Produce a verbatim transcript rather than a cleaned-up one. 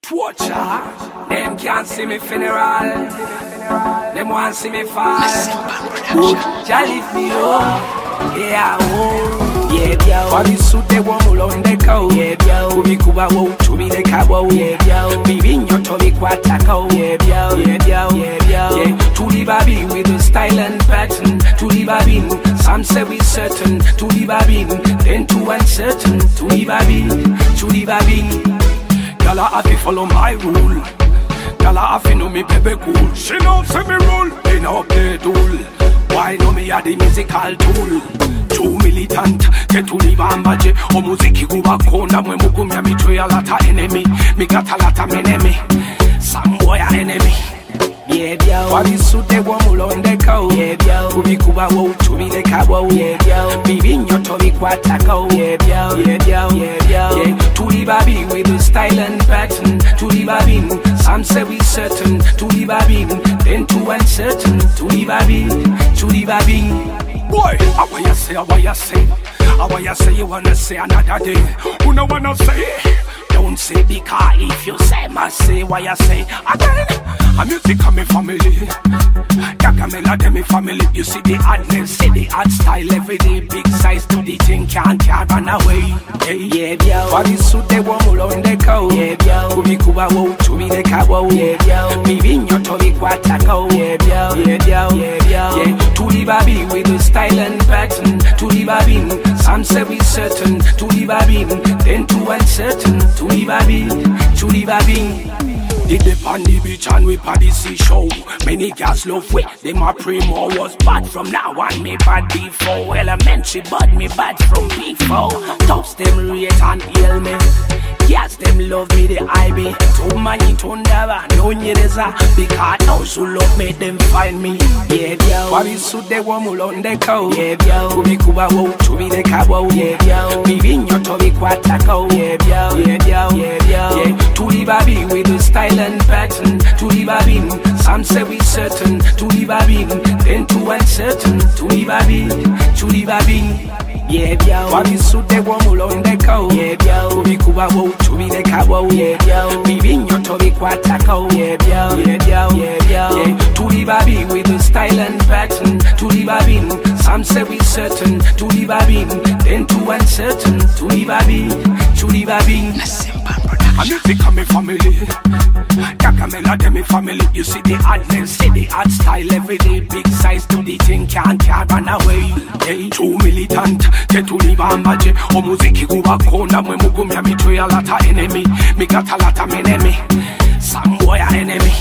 Torture. Them can't see me funeral. Them want see me fall. Jah lift me up. Yeah, oh. Yeah, yeah. Body suit they want mulo on the cow. Yeah, yeah. Kubi kuba wo, chubi the cabo. Yeah, yeah. Bibi nyoto bi kwata cow. Yeah, yeah. Yeah, yeah. Yeah, yeah. Yeah. To the baby with the style and pattern. To the baby, some say we certain. To the baby, then too uncertain. To the baby, to the baby. Y'all have to follow my rule. Y'all have to know me baby cool. She know say me rule. They know play tool. Why know me a the musical tool? Too militant. Get to live and budget. O muziki kuba kona. Mwe mugumya mi tray a lot of enemy. Me got a lot of enemy. Some boy a enemy. Yeah, yeah. Body suit they want mulo on the cow. Yeah, yeah. Kubi kuba wo, chubi the cabo. Yeah, yeah. Bibi nyoto bi kwata cow. Yeah, yeah. Yeah, yeah. Yeah, yeah. Yeah. To the baby with the style and pattern. To the baby, some say we certain. To the baby, then too uncertain. To the baby, to the baby. Boy, how what you say? How you say? How you say you wanna say another day? Who no wanna say? Don't say because if you say must say what you say again. A music of me family. Gagamela de me family. You see the hardness, see the hard style every day. Big size to the thing can't can't run away. Hey, yeah, yeah. Body suit they want mulo on the cow. Yeah, yeah. Kubi kuba wo, chubi the cabo. Yeah, yeah. Bibi nyoto bi kwata cow. Yeah, yeah. Yeah, yeah. Yeah, yeah. Yeah. To the baby with the style and pattern. To the baby, some say we certain. To the baby, then too uncertain. To the baby, to the baby. Did the on the beach and we party see show. Many girls love way. Them a primo was bad from now on. Me bad before elementary, but me bad from before. Tops them rate and heal me. Yes, them love me the I B. Too many tundava, no nyereza. Because those who love me, them find me. Yeah, yeah. Body suit they want mulo on the cow. Yeah, yeah. Kubi kuba wo, chubi the cabo. Yeah, yeah. Bibi nyoto bi kwata cow. Yeah, yeah. Yeah, yeah. Yeah, yeah. Yeah. To the baby with the style and pattern. To the baby, some say we certain. To the baby, then too uncertain. To the baby, to the baby. Yeah, yeah. Body suit they want mulo on the cow. Yeah, yeah. Kubi kuba wo, chubi the cabo. Yeah, yeah. Bibi nyoto bi kwata cow. Yeah, yeah. Yeah, yeah. Yeah, yeah. Yeah. To the baby with the style and pattern. To the baby, some say we certain. To the baby, then too uncertain. To the baby, to the baby. A music of me family. Gagamela de me family. You see the hardness, see the hard style every day. Big size to the thing can't can't run away. Hey, too militant. Get to live and budget. O muziki kuba kona. Mwe mugumya mi tray a lot of enemy. Me got a lot of enemy. Some boy a enemy.